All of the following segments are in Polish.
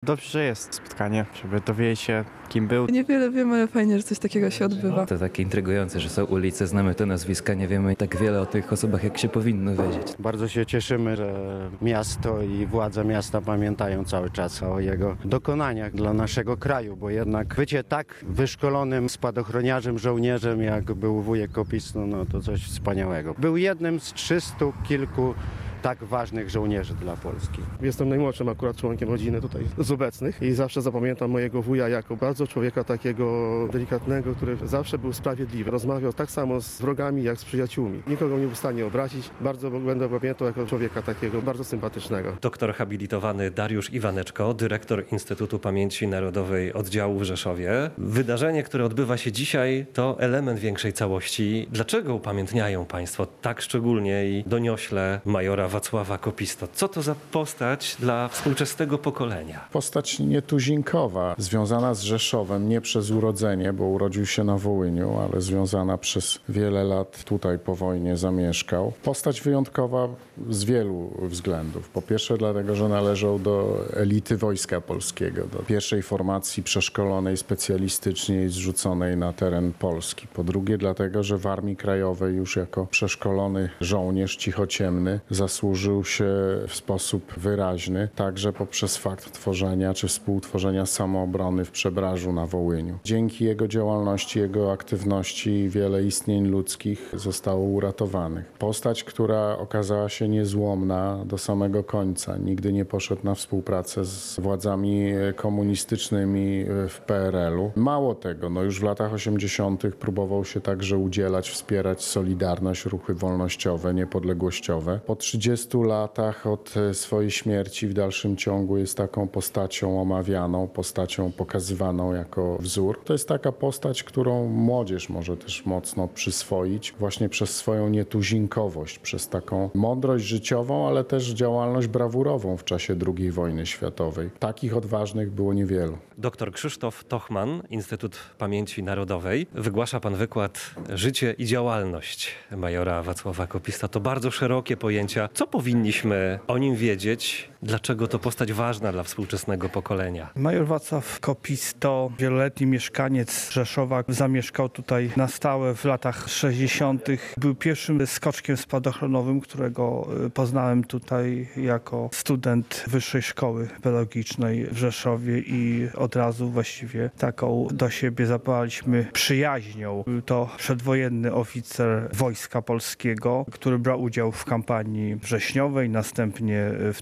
Dobrze, że jest spotkanie, żeby dowiedzieć się, kim był. Niewiele wiemy, ale fajnie, że coś takiego się odbywa. To takie intrygujące, że są ulice, znamy te nazwiska, nie wiemy tak wiele o tych osobach, jak się powinno wiedzieć. Bardzo się cieszymy, że miasto i władze miasta pamiętają cały czas o jego dokonaniach dla naszego kraju, bo jednak bycie tak wyszkolonym spadochroniarzem, żołnierzem, jak był wujek Kopis, no to coś wspaniałego. Był jednym z 300 kilku tak ważnych żołnierzy dla Polski. Jestem najmłodszym akurat członkiem rodziny tutaj z obecnych i zawsze zapamiętam mojego wuja jako bardzo człowieka takiego delikatnego, który zawsze był sprawiedliwy. Rozmawiał tak samo z wrogami jak z przyjaciółmi. Nikogo nie był w stanie obrazić. Bardzo będę pamiętał jako człowieka takiego bardzo sympatycznego. Doktor habilitowany Dariusz Iwaneczko, dyrektor Instytutu Pamięci Narodowej Oddziału w Rzeszowie. Wydarzenie, które odbywa się dzisiaj, to element większej całości. Dlaczego upamiętniają Państwo tak szczególnie i doniośle majora Wacława Kopisto? Co to za postać dla współczesnego pokolenia? Postać nietuzinkowa, związana z Rzeszowem, nie przez urodzenie, bo urodził się na Wołyniu, ale związana przez wiele lat tutaj po wojnie zamieszkał. Postać wyjątkowa z wielu względów. Po pierwsze dlatego, że należał do elity Wojska Polskiego, do pierwszej formacji przeszkolonej specjalistycznie i zrzuconej na teren Polski. Po drugie dlatego, że w Armii Krajowej już jako przeszkolony żołnierz cichociemny zasłużył się w sposób wyraźny, także poprzez fakt tworzenia czy współtworzenia samoobrony w Przebrażu na Wołyniu. Dzięki jego działalności, jego aktywności wiele istnień ludzkich zostało uratowanych. Postać, która okazała się niezłomna do samego końca. Nigdy nie poszedł na współpracę z władzami komunistycznymi w PRL-u. Mało tego, już w latach 80. próbował się także udzielać, wspierać Solidarność, ruchy wolnościowe, niepodległościowe. Po 30 latach od swojej śmierci w dalszym ciągu jest taką postacią omawianą, postacią pokazywaną jako wzór. To jest taka postać, którą młodzież może też mocno przyswoić właśnie przez swoją nietuzinkowość, przez taką mądrość życiową, ale też działalność brawurową w czasie II wojny światowej. Takich odważnych było niewielu. Doktor Krzysztof Tochman, Instytut Pamięci Narodowej. Wygłasza pan wykład Życie i działalność majora Wacława Kopista. To bardzo szerokie pojęcia. Co powinniśmy o nim wiedzieć? Dlaczego to postać ważna dla współczesnego pokolenia? Major Wacław Kopisto, wieloletni mieszkaniec Rzeszowa, zamieszkał tutaj na stałe w latach 60. Był pierwszym skoczkiem spadochronowym, którego poznałem tutaj jako student Wyższej Szkoły Pedagogicznej w Rzeszowie i od razu właściwie taką do siebie zapałaliśmy przyjaźnią. Był to przedwojenny oficer Wojska Polskiego, który brał udział w kampanii wrześniowej, następnie w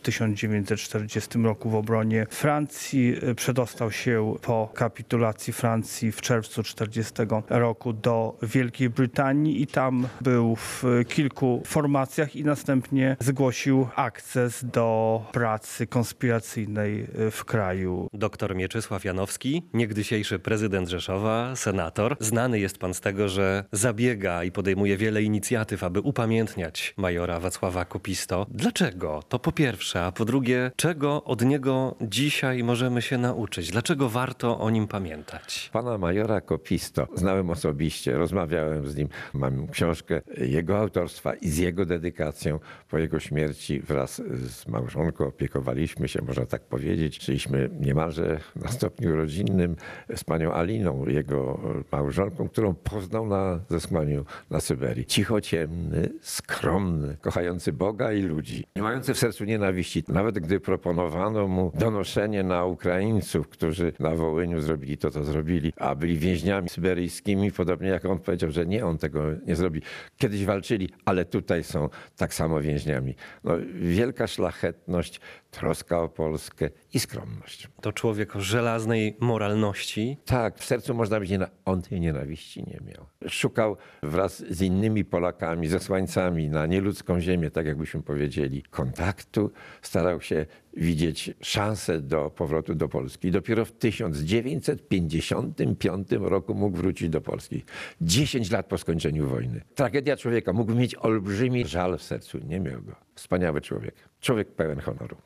1940 roku w obronie Francji. Przedostał się po kapitulacji Francji w czerwcu 1940 roku do Wielkiej Brytanii i tam był w kilku formacjach i następnie zgłosił akces do pracy konspiracyjnej w kraju. Doktor Mieczysław Janowski, niegdysiejszy prezydent Rzeszowa, senator. Znany jest pan z tego, że zabiega i podejmuje wiele inicjatyw, aby upamiętniać majora Wacława Kopisto. Dlaczego? To po pierwsze, a po drugie, czego od niego dzisiaj możemy się nauczyć? Dlaczego warto o nim pamiętać? Pana majora Kopisto znałem osobiście, rozmawiałem z nim. Mam książkę jego autorstwa i z jego dedykacją. Po jego śmierci wraz z małżonką opiekowaliśmy się, można tak powiedzieć. Żyliśmy niemalże na stopniu rodzinnym z panią Aliną, jego małżonką, którą poznał na zesłaniu na Syberii. Cichociemny, skromny, kochający Boga i ludzi, nie mający w sercu nienawiści. Nawet gdy proponowano mu donoszenie na Ukraińców, którzy na Wołyniu zrobili to, co zrobili, a byli więźniami syberyjskimi, podobnie jak on powiedział, że nie, on tego nie zrobi. Kiedyś walczyli, ale tutaj są tak samo więźniami. Wielka szlachetność, troska o Polskę i skromność. To człowiek o żelaznej moralności. Tak, w sercu można być on tej nienawiści nie miał. Szukał wraz z innymi Polakami, zesłańcami na nieludzką ziemię, tak jakbyśmy powiedzieli, kontaktu. Starał się widzieć szansę do powrotu do Polski. Dopiero w 1955 roku mógł wrócić do Polski. 10 lat po skończeniu wojny. Tragedia człowieka. Mógł mieć olbrzymi żal w sercu. Nie miał go. Wspaniały człowiek. Człowiek pełen honoru.